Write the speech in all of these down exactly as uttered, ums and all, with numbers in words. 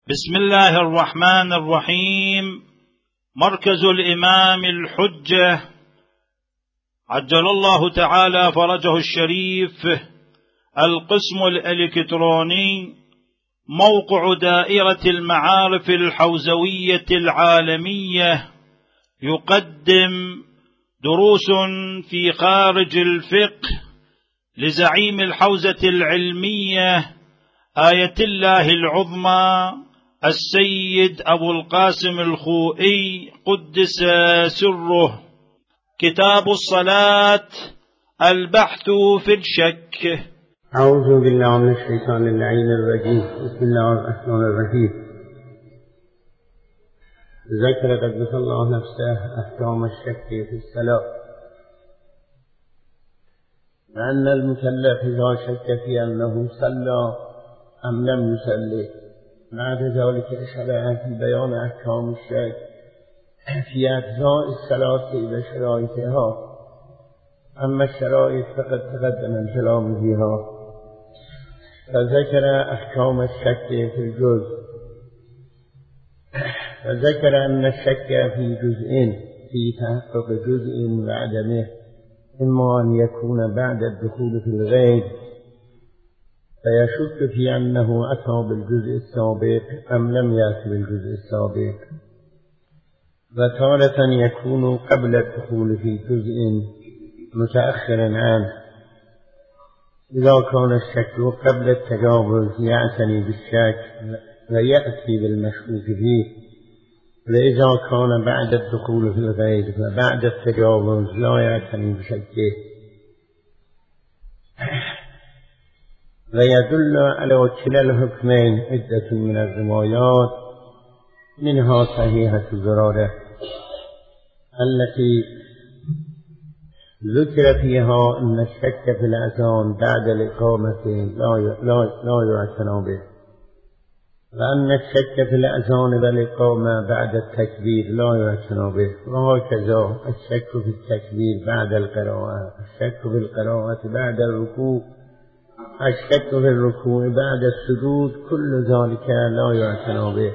بسم الله الرحمن الرحيم. مركز الإمام الحجة عجل الله تعالى فرجه الشريف، القسم الإلكتروني، موقع دائرة المعارف الحوزوية العالمية، يقدم دروس في خارج الفقه لزعيم الحوزة العلمية آية الله العظمى السيد أبو القاسم الخوئي قدس سره. كتاب الصلاة، البحث في الشك. أعوذ بالله من الشيطان اللعين الرجيم. بسم الله الرحمن الرحيم. ذكر قدس الله نفسه أحكام الشك في الصلاة، لأن المكلف إذا شك في أنه صلى أم لم يصلي. بعد ذلك شرع في بيان أحكام الشك في أجزاء الصلاة إلى شرائطها، أما الشرائط فقد تقدم الكلام فيها. فذكر أحكام الشك في الجزء، فذكر أن الشك في جزئين، في تحقق جزء وعدمه، إما أن يكون بعد الدخول في الغيب فيشك في أنه أتى بالجزء السابق أم لم يأتي بالجزء السابق، وتارة يكون قبل الدخول في جزء متأخر عنه. إذا كان الشك قبل التجاوز يعتني بالشك ويأتي بالمشكوك فيه، وإذا كان بعد الدخول في الغيب وبعد التجاوز لا يعتني بشكه. ويدل على كلا الحكمين عدة من الروايات، منها صحيحة زرارة التي ذكر فيها أن الشك في الأذان بعد الإقامة لا يعتنى به، وأن الشك في الأذان والإقامة بعد التكبير لا يعتنى به، وهكذا الشك في التكبير بعد القراءة، الشك في القراءة بعد الركوع، الشك في الركوع بعد السجود، كل ذلك لا يعتنى به.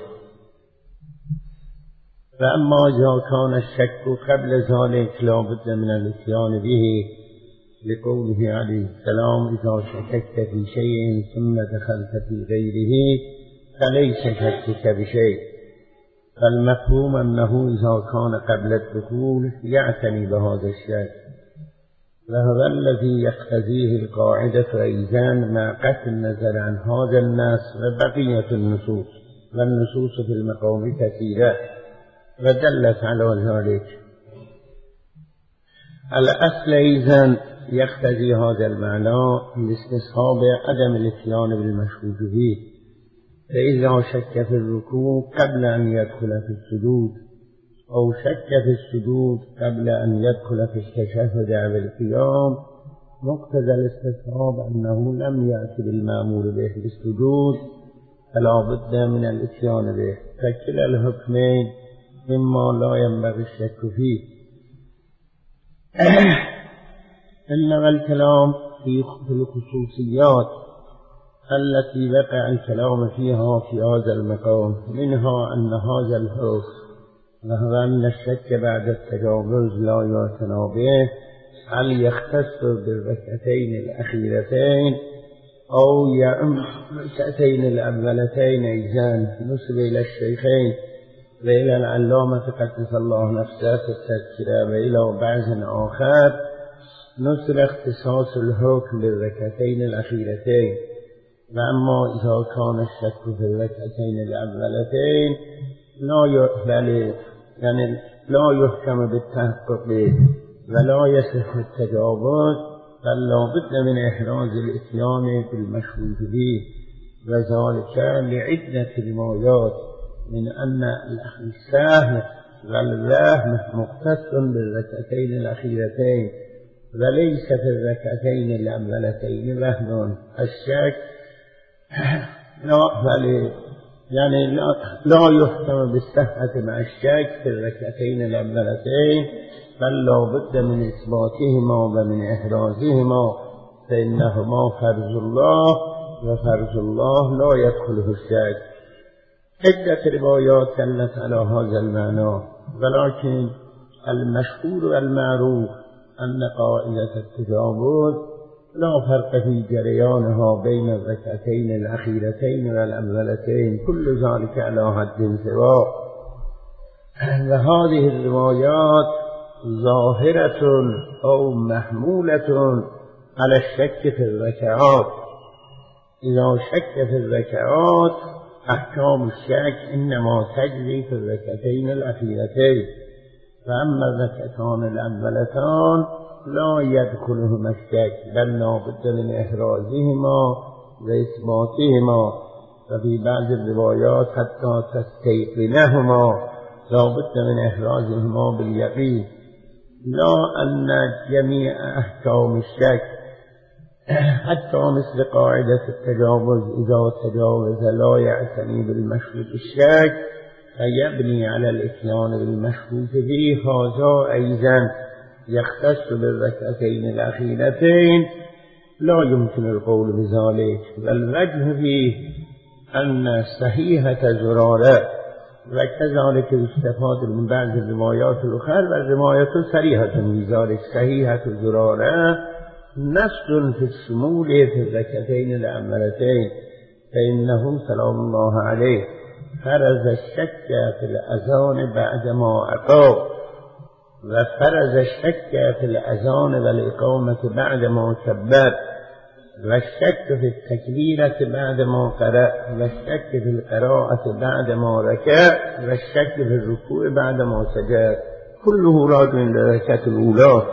فأما إذا كان الشك قبل ذلك لا بد من الاتيان به، لقوله عليه السلام: إذا شككت في شيء ثم دخلت في غيره فليس شكك بشيء. فالمفهوم أنه إذا كان قبل الدخول يعتني بهذا الشك، وهو الذي يقتضيه القاعدة أيضا مع قطع النظر عن هذا النص وبقية النصوص، والنصوص في المقام كثيرة ودلت على ذلك. الأصل أيضا يقتضي هذا المعنى لاستصحاب عدم الاتيان بالمشكوك فيه، فإذا شك في الركوع قبل أن يدخل في السجود، أو شك في السجود قبل أن يدخل في التشهد أو القيام، مقتضى الاستصحاب أنه لم يأتي بالمأمور به بالسجود، فلا بد من الاتيان به. فكلا الحكمين مما لا ينبغي الشك فيه. إنما الكلام في الخصوصيات التي وقع الكلام فيها في هذا المقام، منها أن هذا الحكم وهو أن الشك بعد التجاوز لا يعتنى به، هل يختص بالركعتين الأخيرتين أو يعم الركعتين الأولتين أيضا. نسب إلى الشيخين وإلى العلامة قدس الله نفسه في التذكرة وإلى بعض آخر نسب اختصاص الحكم بالركعتين الأخيرتين. وأما إذا كان الشك في الركعتين الأولتين لا يقبل، يعني لا يحكم بالتحقق ولا يصح التجاوز، بل لا بد من إحراز الإتيان بالمشهود به، وذلك لعدة روايات من أن السهو والوهم مختص بالركعتين الأخيرتين وليس في الركعتين الأولتين وهم. الشك لا بل يعني لا, لا يحكم بالصحة مع الشك في الركعتين الأولتين، بل لا بد من إثباتهما ومن إحرازهما، فإنهما فرض الله، وفرض الله لا يدخله الشك. عدة روايات دلت على هذا المعنى، ولكن المشهور والمعروف أن قاعدة التجاوز لا فرق في جريانها بين الركعتين الأخيرتين والأولتين، كل ذلك على حد سواء. وهذه الروايات ظاهرة أو محمولة على الشك في الركعات. إذا شك في الركعات أحكام الشك إنما تجري في الركعتين الأخيرتين، فأما الركعتان الأولتان لا يدخلهما الشك، بل لا بد من إحرازهما وإثباتهما، ففي بعض الروايات حتى تستيقنهما لا بد من إحرازهما باليقين، لا أن جميع أحكام الشك حتى مثل قاعدة التجاوز إذا تجاوز لا يعتني بالمشروط الشك فيبني على الإتيان بالمشروط به، هذا أيضا يختص بالركعتين الأخيرتين، لا يمكن القول بذلك. والوجه فيه أن صحيحة زرارة، وكذلك يستفاد من بعض الروايات الأخرى، والرواية صريحة في ذلك. صحيحة زرارة نص في الشمول في الركعتين الأولتين، فإنه سلام الله عليه فرز الشك في الأذان بعدما أقام، وفرز الشك في الأذان والإقامة بعدما كبر، والشك في التكبيرة بعدما قرأ، والشك في القراءة بعدما ركع، والشك في الركوع بعدما سجد، كله راجع للركعة الأولى.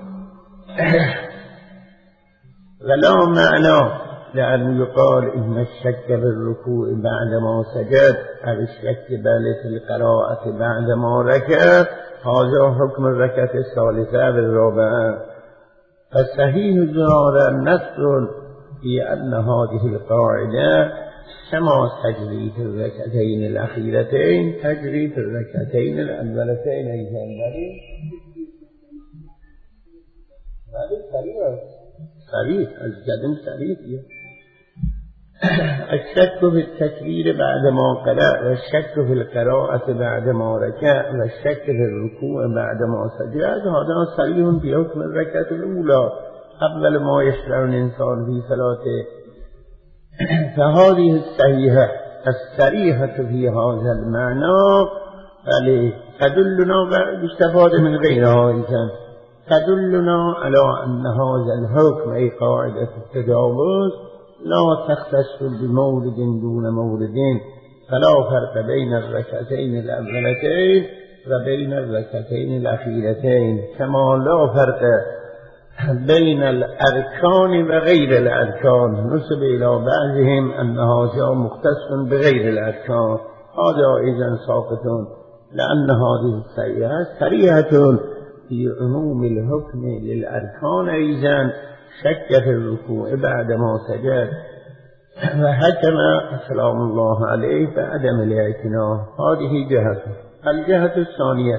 ولا معنى لأن يقال إن الشك في الركوع بعدما سجد أو الشك في القراءة بعدما ركع هذا حكم الركعة الثالثة والرابعة. فالصحيح زرارة نص في أن هذه القاعدة كما تجري في الركعتين الأخيرتين تجري في الركعتين الأولتين أيضا. صريح الجدل صريح. الشك في التكبير بعدما قرأ، والشك في القراءة بعدما ركع، والشك في الركوع بعدما سجد، هذا صريح في حكم الركعة الأولى قبل ما يشرع الإنسان في صلاته. فهذه الصحيحة الصريحة في هذا المعنى تدلنا باستفادة من غيرها إذن تدلنا على أن هذا الحكم أي قاعدة التجاوز لا تختص بمورد دون مورد، فلا فرق بين الركعتين الأولتين وبين الركعتين الأخيرتين، كما لا فرق بين الأركان وغير الأركان، نسب إلى بعضهم أن هذا مختص بغير الأركان، هذا إذن ساقط، لأن هذه الصحيحة صريحة في عموم الحكم للأركان. إذن شك في الركوع بعدما سجد وحكم سلام الله عليه بعدم الاعتناء، هذه جهة. الجهة الثانية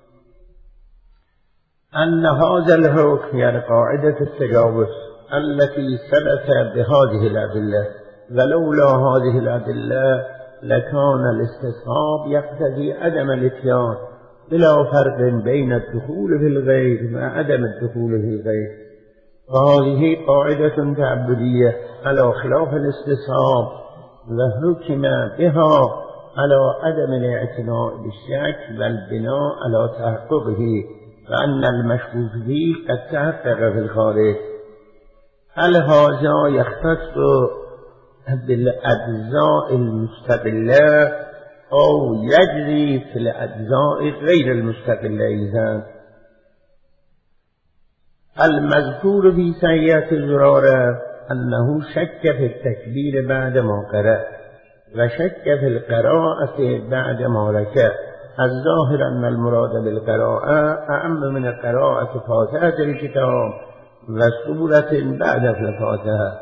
أن هذا الحكم يعني قاعدة التجاوز التي ثبت بهذه الأدلة، ولولا هذه الأدلة لكان الاستصحاب يقتضي عدم الاتيان، بلا فرق بين الدخول في الغير وعدم الدخول في الغير. وهذه قاعدة تعبدية على خلاف الاستصحاب، وحكم بها على عدم الاعتناء بالشك والبناء على تحققه، فأن المشكوك فيه قد تحقق في الخارج. هل هذا يختص بالأجزاء المستقلة أو يجري في الأجزاء غير المستقلة؟ إذن المذكور في صحيحة الزرارة أنه شك في التكبير بعدما قرأ، وشك في القراءة بعدما ركع. الظاهر أن المراد بالقراءة أعم من قراءة فاتحة الكتاب وسورة بعد الفاتحة.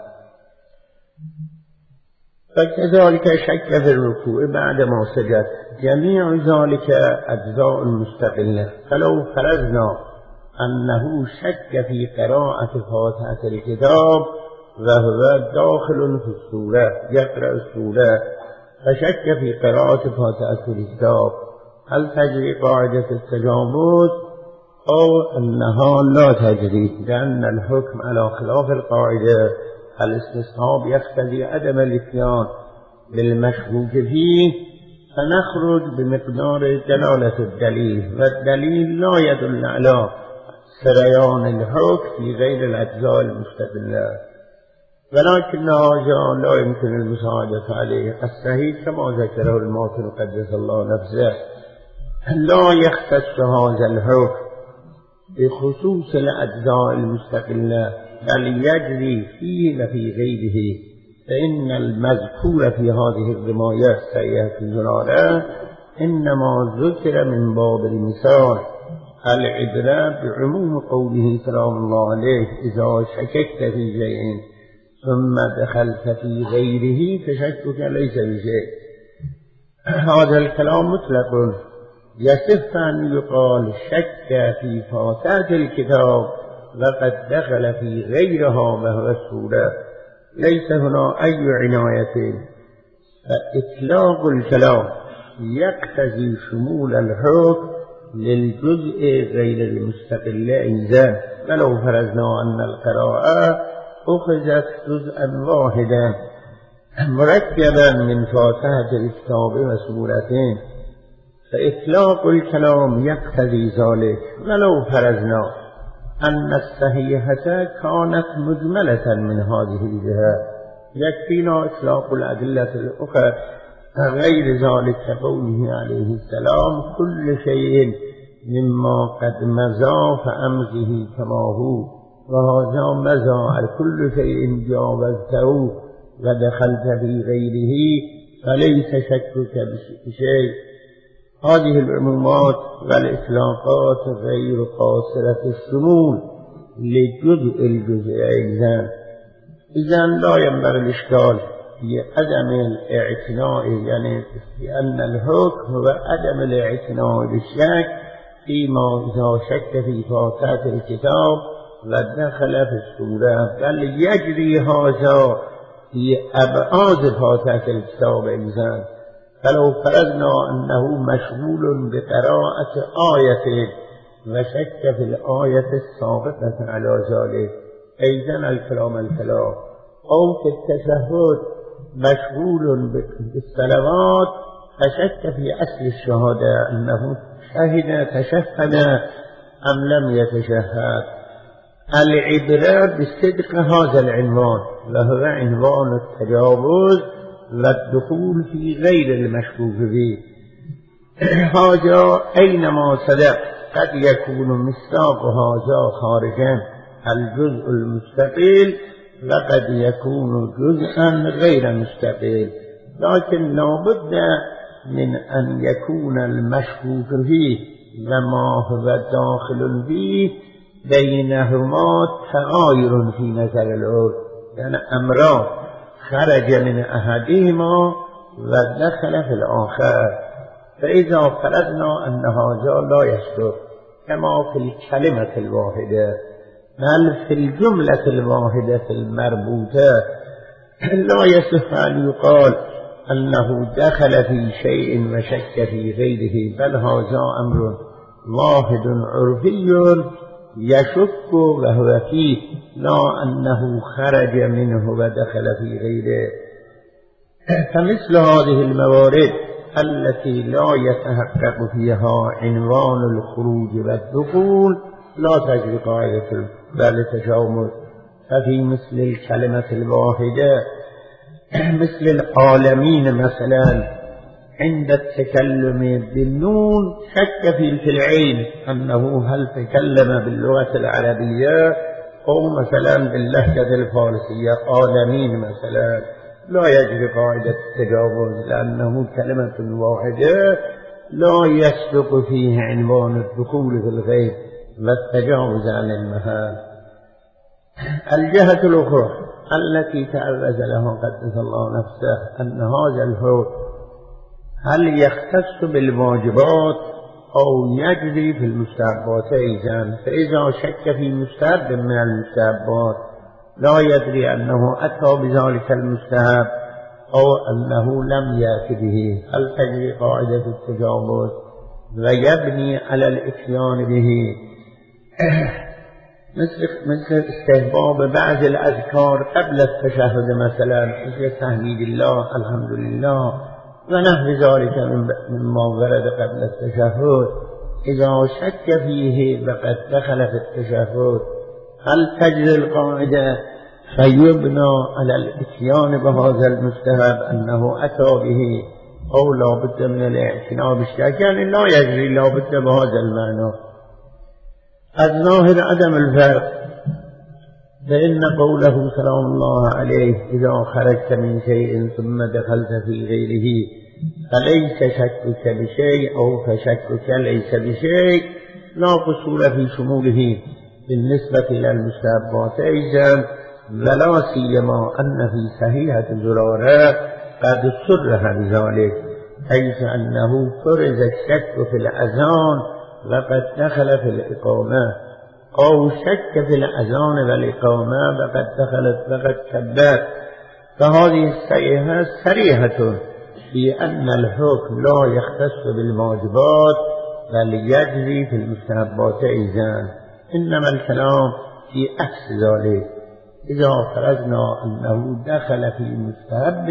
فكذلك شك في الركوع بعدما سجد، جميع ذلك أجزاء مستقلة. فلو فرضنا أنه شك في قراءة فاتحة الكتاب وهو داخل في السورة يقرأ السورة، فشك في قراءة فاتحة الكتاب هل تجري قاعدة التجاوز أو أنها لا تجري، لأن الحكم على خلاف القاعدة الاستصحاب يقتضي عدم الاتيان بالمشكوك فيه، فنخرج بمقدار دلالة الدليل، والدليل لا يدل على سريان الحكم في غير الأجزاء المستقلة، ولكن هذا لا يمكن المساعدة عليه. الصحيح كما ذكره الماتن قدس الله نفسه لا يختص هذا الحكم بخصوص الأجزاء المستقلة بل يجري فيه وفي غيره، فإن المذكور في هذه الرماية السيئة الزرارة إنما ذكر من باب المثال، العبرة بعموم قوله سلام الله عليه إذا شككت في شيء ثم دخلت في غيره فشكك ليس بشيء. هذا الكلام مطلق، يصح أن يقال شك في فاتحة الكتاب وقد دخل في غيرها وهو السورة، ليس هنا أي عناية، فإطلاق الكلام يقتضي شمول الحكم للجزء غير المستقل إذن، ولو فرضنا أن القراءة أخذت جزءا واحدا مركبا من فاتحة الكتاب وسورتين، فإطلاق الكلام يقتضي ذلك، ولو فرضنا أن الصحيحة كانت مجملة من هذه الجهة يكفينا إطلاق الأدلة الأخرى غير ذلك كقوله عليه السلام كل شيء مما قد مضى فأمضه كما هو، وهذا مضى كل شيء جاوزته ودخلت في غيره فليس شكك بشيء. هذه العمومات والإطلاقات غير قاصرة الشمول لجزء الجزئين، إذن لا ينبغي الإشكال في عدم الاعتناء، يعني لأن الحكم هو عدم الاعتناء بالشك فيما إذا شك في فاتحة الكتاب ودخل في السورة، بل يجري هذا في أبعاد فاتحة الكتاب إذن. فلو فرضنا أنه مشغول بقراءة آية وشك في الآية السابقة على ذلك أيضا الكلام الكلام، أو في التشهد مشغول بالصلوات فشك في أصل الشهادة أنه شهد تشهد أم لم يتشهد. العبرة بصدق هذا العنوان وهو عنوان التجاوز والدخول في غير المشكوك به. هذا أينما صدق قد يكون مصداق هذا خارجا الجزء المستقل وقد يكون جزءا غير مستقل، لكن لابد من أن يكون المشكوك فيه وما هو داخل فيه بينهما تغاير في نظر العرف، يعني أمران خرج من أحدهما ودخل في الآخر، فإذا فرضنا أن هذا لا يصدق كما في الكلمة الواحدة بل في الجملة الواحدة المربوطة لا يصح أن يقال أنه دخل في شيء وشك في غيره، بل هذا أمر واحد عرفي يشك وهو فيه، لا أنه خرج منه ودخل في غيره. فمثل هذه الموارد التي لا يتحقق فيها عنوان الخروج والدخول لا تجري قاعدة التجاوز. ففي مثل الكلمة الواحدة مثل العالمين مثلا عند التكلم بالنون شك في العين أنه هل تكلم باللغة العربية أو مثلا باللهجة الفارسية عالمين مثلا، لا يجري قاعدة التجاوز لأنه كلمة واحدة لا يسبق فيه عنوان الدخول في الغيب والتجاوز عن المهام. الجهة الأخرى التي تعرض لها قدس الله نفسه أن هذا الحكم هل يختص بالواجبات أو يجري في المستحبات أيضا، فإذا شك في مستحب من المستحبات لا يدري أنه أتى بذلك المستحب أو أنه لم يأت به، هل تجري قاعدة التجاوز ويبني على الإتيان به؟ مثل مثل استحباب بعض الأذكار قبل التشهد، مثلا مثل تحميد الله، الحمد لله ونحو ذلك مما ورد قبل التشهد. إذا شك فيه وقد دخل في التشهد هل تجري القاعدة فيبنى على الاتيان بهذا المستحب أنه أتى به، أو لا بد من الاعتناء بالشك، يعني لا يجري لا بد بهذا المعنى. الظاهر عدم الفرق، فإن قوله سلام الله عليه إذا خرجت من شيء ثم دخلت في غيره فليس شكك بشيء أو فشكك ليس بشيء لا قصور في شموله بالنسبة إلى المستحبات أيضا، ولا سيما أن في صحيحة زرارة قد صرح بذلك، حيث أنه فرض الشك في الأذان وقد دخل في الإقامة، أو شك في الأذان والإقامة وقد دخلت وقد كبر، فهذه الصحيحة صريحة في أن الحكم لا يختص بالواجبات بل يجري في المستحبات أيضا، إنما الكلام في عكس ذلك. إذا فرضنا أنه دخل في مستحب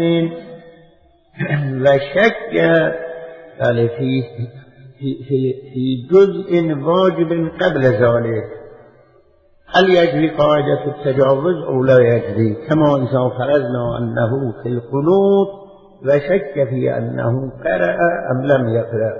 وشك بل في في في جزء واجب قبل ذلك، هل يجري قاعدة التجاوز أو لا يجري؟ كما إذا فرضنا أنه في القنوت وشك في أنه قرأ أم لم يقرأ،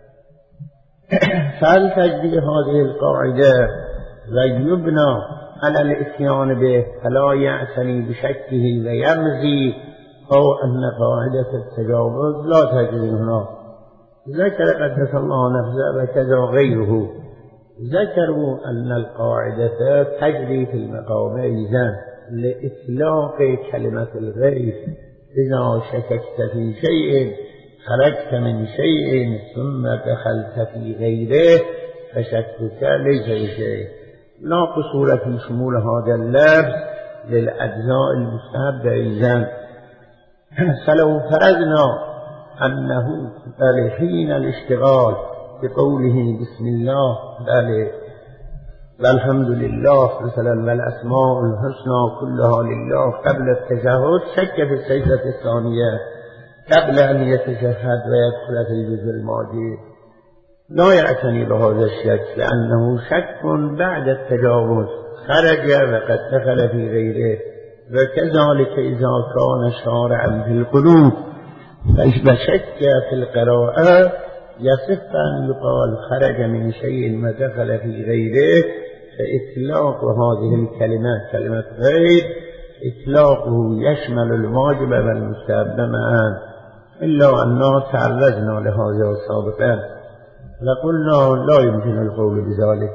فهل تجري هذه القاعدة ويبنى على الإتيان به فلا يعتني بشكه ويمزي، أو أن قاعدة التجاوز لا تجري هنا؟ ذكر قدس الله نفسه وكذا غيره، ذكروا أن القاعدة تجري في المقام أيضا لإطلاق كلمة الغير. إذا شككت في شيء خرجت من شيء ثم دخلت في غيره فشكك ليس بشيء، لا قصور في شمول هذا اللفظ للأجزاء المستحبة أيضا. فلو فرضنا أنه حين الاشتغال بقوله بسم الله بل والحمد لله مثلا والأسماء الحسنى كلها لله قبل التشهد، شك في السجدة الثانية قبل أن يتشهد ويدخل في الجزء الماضي، لا يعتني بهذا الشك لأنه شك بعد التجاوز، خرج وقد دخل في غيره. وكذلك إذا كان شارعا في القلوب فشك في القراءة يصح أن يقال خرج من شيء ودخل في غيره، فإطلاق هذه الكلمات كلمة غير إطلاقه يشمل الواجب والمستحب معا، إلا أننا تعرضنا لهذا سابقا لقلنا لا يمكن القول بذلك.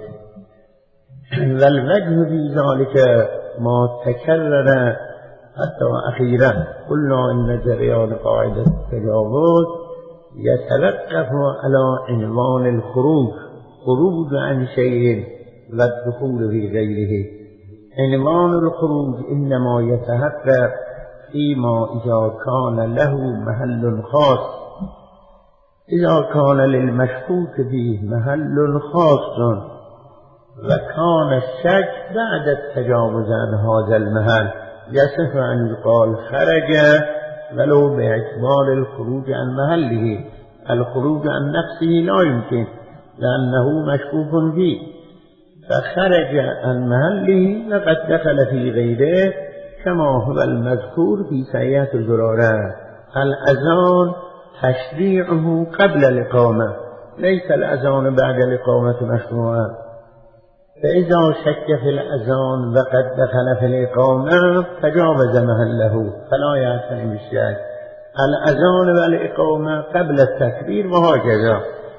والوجه في ذلك ما تكرر حتى أخيرا، قلنا إن جريان قاعدة التجاوز يتوقف على عنوان الخروج، خروج عن شيء والدخول في غيره. عنوان الخروج إنما يتحقق فيما إذا كان له محل خاص، إذا كان للمشكوك فيه محل خاص وكان الشك بعد التجاوز عن هذا المحل، يصح أن يقال خرج ولو باعتبار الخروج عن محله. الخروج عن نفسه لا يمكن لأنه مشكوك فيه، فخرج عن محله وقد دخل في غيره كما هو المذكور في صحيحة زرارة. الأذان تشريعه قبل الإقامة، ليس الأذان بعد الإقامة مشروعا، فإذا شك في الأذان وقد دخل في الإقامة تجاوز محله فلا يعتني بالشك. الأذان والإقامة قبل التكبير وهكذا.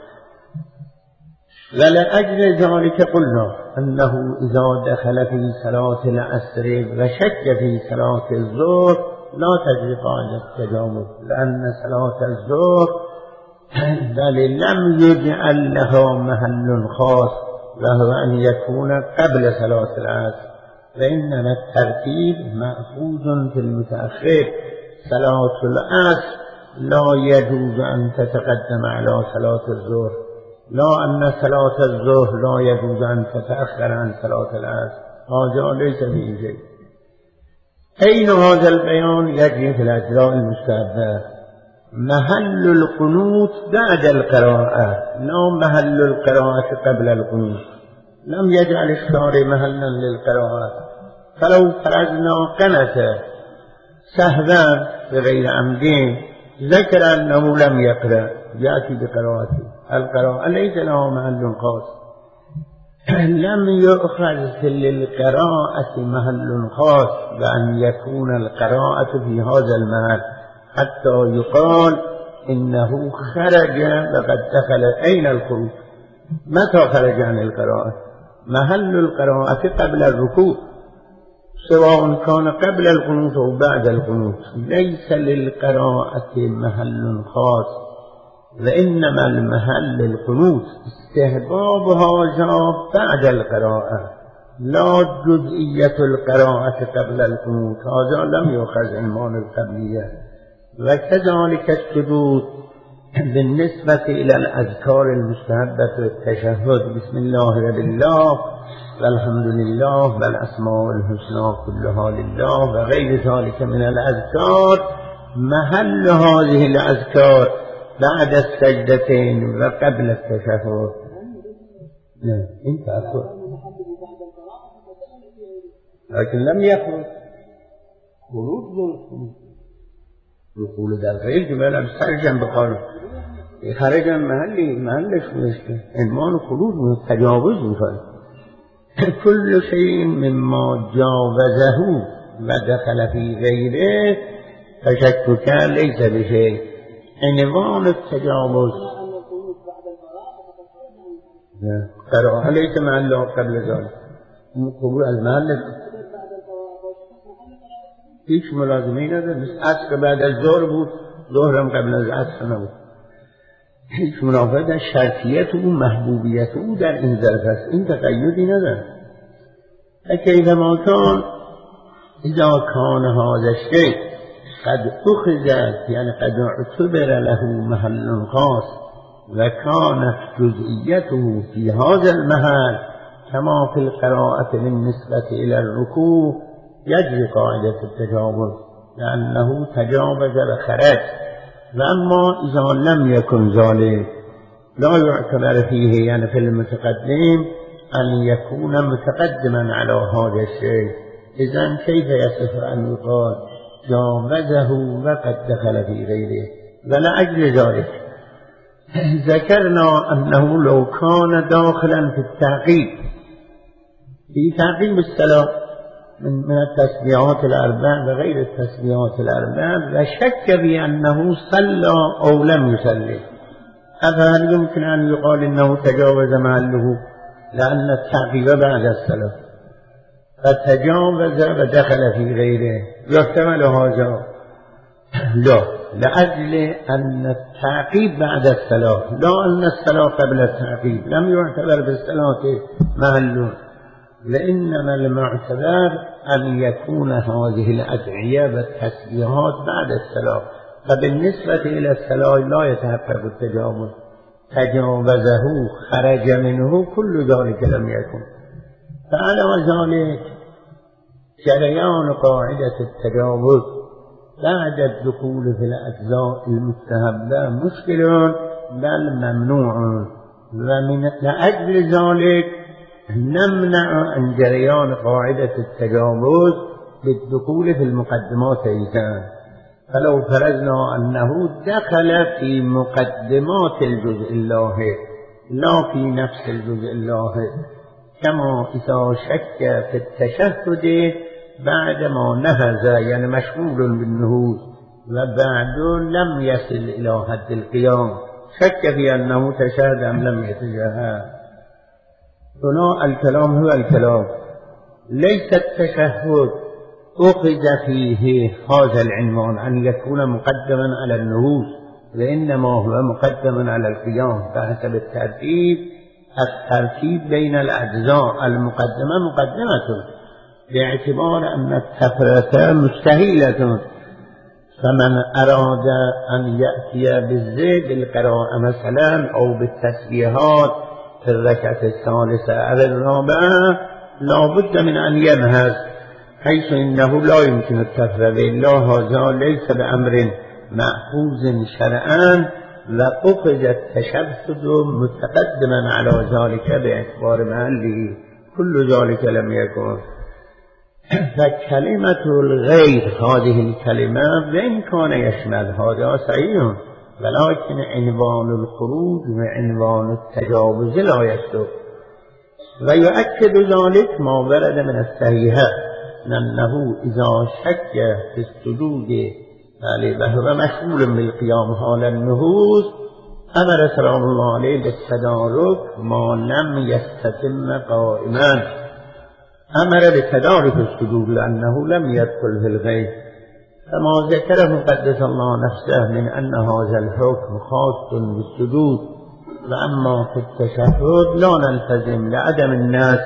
ولأجل ذلك قلنا أنه إذا دخل في صلاة العصر وشك في صلاة الظهر لا تجري قاعدة التجاوز، لأن صلاة الظهر بل لم يجعل لها محل خاص وهو أن يكون قبل صلاة العصر، فإنما الترتيب مأخوذ في المتأخر. صلاة العصر لا يجوز أن تتقدم على صلاة الظهر، لا أن صلاة الظهر لا يجوز أن تتأخر عن صلاة العصر، هذا ليس فيه شيء. أين هذا البيان؟ يجري في الأجزاء المستحبة. محل القنوت بعد القراءة، لا محل القراءة قبل القنوت. لم يجعل الشارع محلا للقراءة، فلو فرضنا قنت سهوا بغير عمدين ذكر أنه لم يقرأ يأتي بقراءته. القراءة ليس له محل خاص، لم يؤخذ للقراءة محل خاص بأن يكون القراءة في هذا المحل حتى يقال إنه خرج وقد دخل. أين الخروج؟ متى خرج عن القراءة؟ محل القراءة قبل الركوع، سواء كان قبل القنوت أو بعد القنوت. ليس للقراءة محل خاص، وإنما المحل القنوت. استحباب هذا بعد القراءة، لا جزئية القراءة قبل القنوت، هذا لم يؤخذ عنوان القبلية. وكذلك السجود بالنسبة إلى الأذكار المستحبة التشهد، بسم الله بالله والحمد لله والأسماء الحسنى كلها لله وغير ذلك من الأذكار، محل هذه الأذكار بعد السجدتين وقبل التشهد. لا انت أقول لكن لم يخرج خروج دخول در غير جمال أمسرجا بقال خرج محلي محلش مشكلة عنوان خروج من التجاوز مثلا. كل شيء مما جاوزه ودخل في غيره فشكك ليس بشيء. عنوان التجاوز قراءة ليس محله قبل ذلك، قبول المحل هیچ ملازمه نداره. مثل عصر بعد از ظهر بود، ظهرم قبل از عصر نبود. هیچ منافات در شرطیت او محبوبیت او در این ظرف است، این تقییدی نداره. فکیف ما کان اذا کان هذا الشیء قد اخذ یعنی قد اعتبر له محل خاص و کانت جزئیته في هذا المحل كما في القراءة بالنسبة إلى الركوع يجري قاعدة التجاوز لأنه تجاوز وخرج. وأما إذا لم يكن ذلك لا يعتبر فيه يعني في المتقدم أن يكون متقدما على هذا الشيء. إذن كيف يصح أن يقال جاوزه وقد دخل في غيره؟ ولأجل ذلك ذكرنا أنه لو كان داخلا في التعقيب في تعقيب الصلاة من التسبيحات الأربع وغير التسبيحات الأربع وشك بأنه صلى أو لم يصلي، فهل يمكن أن يقال إنه تجاوز محله؟ لأن التعقيب بعد الصلاة فتجاوز ودخل في غيره. يحتمل هذا؟ لا، لأجل أن التعقيب بعد الصلاة لا أن الصلاة قبل التعقيب لم يعتبر بالصلاة محله، لإنما المعتبر أن يكون هذه الأدعية والتسبيحات بعد الصلاة، فبالنسبة إلى الصلاة لا يتحقق التجاوز. تجاوزه خرج منه كل ذلك لم يكن. فعلى ذلك جريان قاعدة التجاوز بعد الدخول في الأجزاء المستحبة مشكل بل ممنوع، ومن لأجل ذلك نمنع عن جريان قاعدة التجاوز بالدخول في المقدمات أيضا. فلو فرضنا أنه دخل في مقدمات الجزء اللاحق لا في نفس الجزء اللاحق، كما إذا شك في التشهد بعدما نهز يعني مشغول بالنهوض وبعد لم يصل إلى حد القيام، شك في أنه تشهد أم لم يتشهد. هنا الكلام هو الكلام، ليس التشهد أخذ فيه هذا العنوان أن يكون مقدما على النهوض، وإنما هو مقدما على القيام بحسب الترتيب. الترتيب بين الأجزاء المقدمة مقدمة باعتبار أن التفرقة مستحيلة، فمن أراد أن يأتي بالزيد القراءة مثلا أو بالتسبيحات في الركعة الثالثة أو الرابعة لا بد من أن ينهز، حيث إنه لا يمكن التفريق، إلا هذا ليس بأمر مأخوذ شرعا، وأخذ التشدد متقدما على ذلك باعتبار محله، كل ذلك لم يكن. فكلمة الغير هذه الكلمة وإن كان يشمل هذا صحيح، ولكن عنوان الخروج وعنوان التجاوز لا يصدق. ويؤكد ذلك ما ورد من الصحيحة أنه إذا شك في السجود وهو مشغول بالقيام حال النهوض أمر سلام الله عليه بالتدارك ما لم يستتم قائما، أمر بتدارك السجود لأنه لم يدخل في الغيب، كما ذكره قدس الله نفسه من أن هذا الحكم خاص بالسجود، وأما في التشهد لا نلتزم لعدم الناس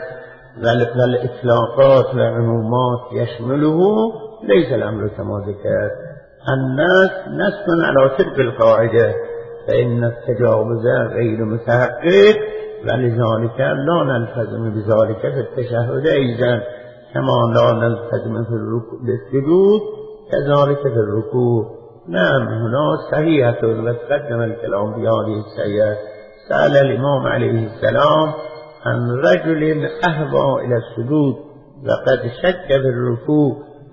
والإطلاقات والعمومات يشمله، ليس الأمر كما ذكر. الناس نص على تلك القاعدة، فإن التجاوز غير متحقق، ولذلك لا نلتزم بذلك في التشهد أيضا، كما لا نلتزم في السجود كذلك في الركوع. نعم هنا صحيحة، وتقدم الكلام في هذه الصحيحة. سأل الإمام عليه السلام عن رجل أهوى إلى السجود وقد شك في الركوع،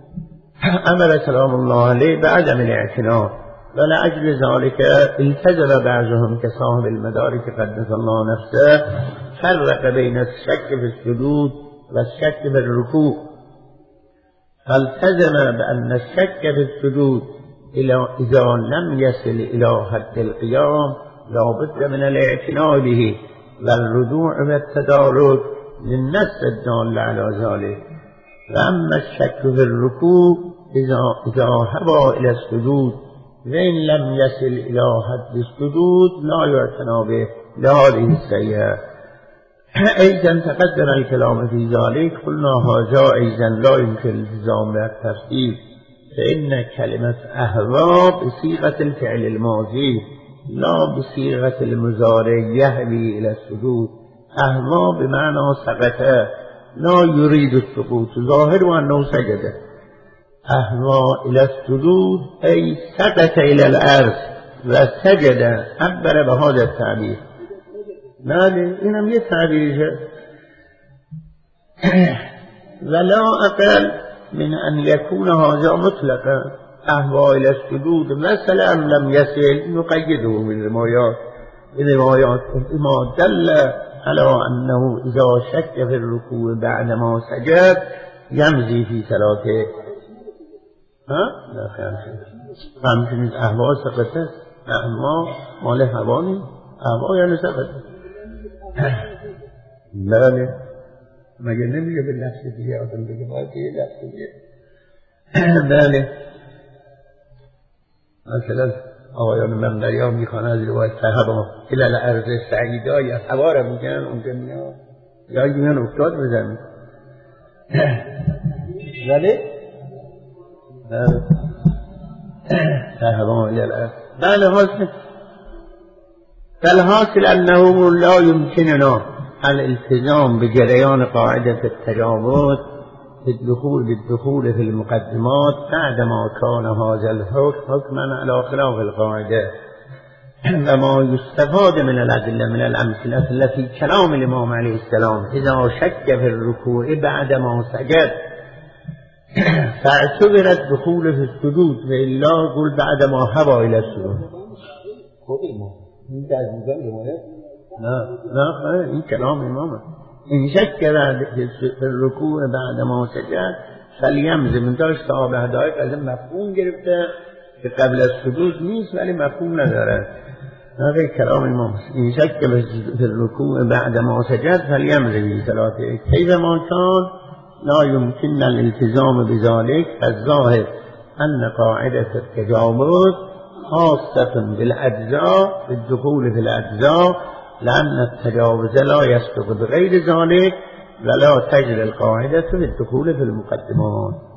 أمر سلام الله عليه بعدم الاعتناء، ولأجل ذلك التزم بعضهم كصاحب المدارك قدس الله نفسه فرق بين الشك في السجود والشك في الركوع، فالتزم بأن الشك في السجود إذا لم يصل إلى حد القيام لا بد من الاعتناء به والرجوع والتدارك للنص الدال على ذلك. وأما الشك في الركوع إذا إذا هوى إلى السجود وإن لم يصل إلى حد السجود لا يعتنى به لهذه السيئة. أيضا تقدم الكلام في ذلك، قلنا هذا أيضا لا يمكن الالتزام بالترتيب، فإن كلمة أهوى بصيغة الفعل الماضي لا بصيغة المضارع يهوي إلى السجود. أهوى بمعنى سقط، لا يريد السقوط، ظاهر أنه سجد. أهوى إلى السجود أي سقط إلى الأرض وسجد، عبر بهذا التعبير. ماذا؟ إنم يتعبير ولا أقل من أن يكون هذا مطلقا. أهوى إلى السجود مثلا لم يصل نقيده بالروايات، الروايات ما دل على أنه إذا شك في الركوع بعدما سجد يمضي في صلاته. ها؟ لا خير فهمتني. أهوى سقطت، أهوى مال هواني، أهوى يعني سقط. لا لا مگر نمیگه به لفظ دیگه آدم بگه باید یه لفظ دیگه. بله مثلا آقایان ممدری ها میخوانه از روایت صحابا الال ارض سعیدا یا هوا را میگن اونجا میان یا میان افتاد بزن. بله بله صحابا الال ارض. بله حاصل فالحاصل انه لا يمكننا الالتزام بجريان قاعدة التجاوز بالدخول بالدخول في المقدمات بعدما كان هذا الحكم حكما على خلاف القاعدة. وما يستفاد من الأدلة من الأمثلة التي كلام الإمام عليه السلام إذا شك في الركوع بعدما سجد فاعتبر الدخول في السجود، وإلا قل بعدما هوى إلى السجود. لا لا این کلام امامه. این شک في الرکوع بعد ما سجد فلیمض من داشت صاحب هدایت از این مفهوم گرفته که قبل از سجود نیست ولی مفهوم نداره. هذا کلام امام. این شک في الرکوع بعد ما سجد فلیمض في صلاته كيفما كان لا يمكن الالتزام بذلك. الظاهر أن قاعدة التجاوز خاصة بالأجزاء بالدخول في الأجزاء، لأن التجاوز لا يسبق بغير ذلك، ولا تجري القاعدة في الدخول في المقدمات.